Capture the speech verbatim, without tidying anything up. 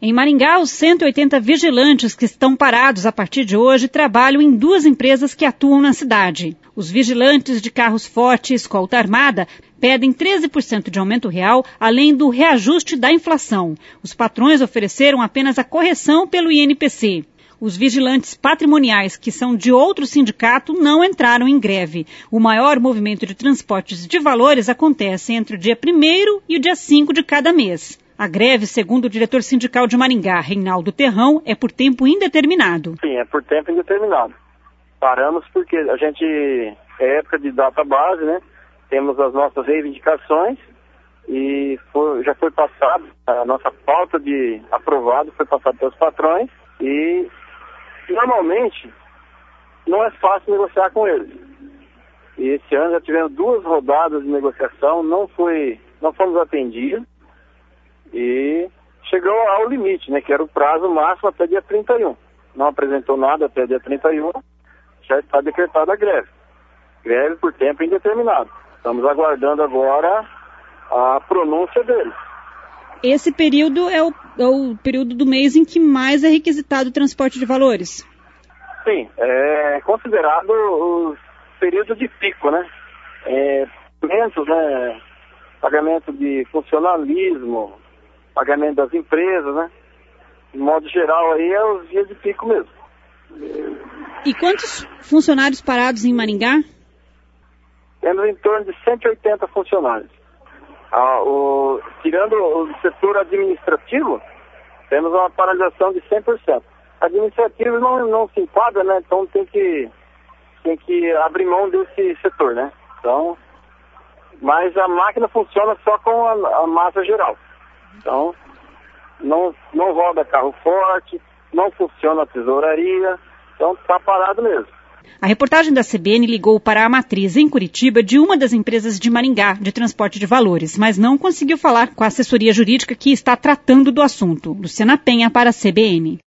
Em Maringá, os cento e oitenta vigilantes que estão parados a partir de hoje trabalham em duas empresas que atuam na cidade. Os vigilantes de carros fortes e escolta armada pedem treze por cento de aumento real, além do reajuste da inflação. Os patrões ofereceram apenas a correção pelo I N P C. Os vigilantes patrimoniais, que são de outro sindicato, não entraram em greve. O maior movimento de transportes de valores acontece entre o dia primeiro e o dia cinco de cada mês. A greve, segundo o diretor sindical de Maringá, Reinaldo Terrão, é por tempo indeterminado. Sim, é por tempo indeterminado. Paramos porque a gente, é época de data base, né? Temos as nossas reivindicações e foi, já foi passado, a nossa pauta de aprovado foi passada pelos patrões e normalmente não é fácil negociar com eles. E esse ano já tivemos duas rodadas de negociação, não, foi, não fomos atendidos. E chegou ao limite, né, que era o prazo máximo até dia trinta e um. Não apresentou nada até dia trinta e um, já está decretada a greve. Greve por tempo indeterminado. Estamos aguardando agora a pronúncia deles. Esse período é o, é o período do mês em que mais é requisitado o transporte de valores? Sim, é considerado o período de pico, né? É, pagamentos, né? Pagamento de funcionalismo, pagamento das empresas, né? De modo geral aí é os dias de pico mesmo. E quantos funcionários parados em Maringá? Temos em torno de cento e oitenta funcionários. Ah, o, tirando o setor administrativo, temos uma paralisação de cem por cento. Administrativo não, não se enquadra, né? Então tem que, tem que abrir mão desse setor, né? Então, mas a máquina funciona só com a, a massa geral. Então, não, não roda carro forte, não funciona a tesouraria, então está parado mesmo. A reportagem da C B N ligou para a matriz em Curitiba de uma das empresas de Maringá de transporte de valores, mas não conseguiu falar com a assessoria jurídica que está tratando do assunto. Luciana Penha para a C B N.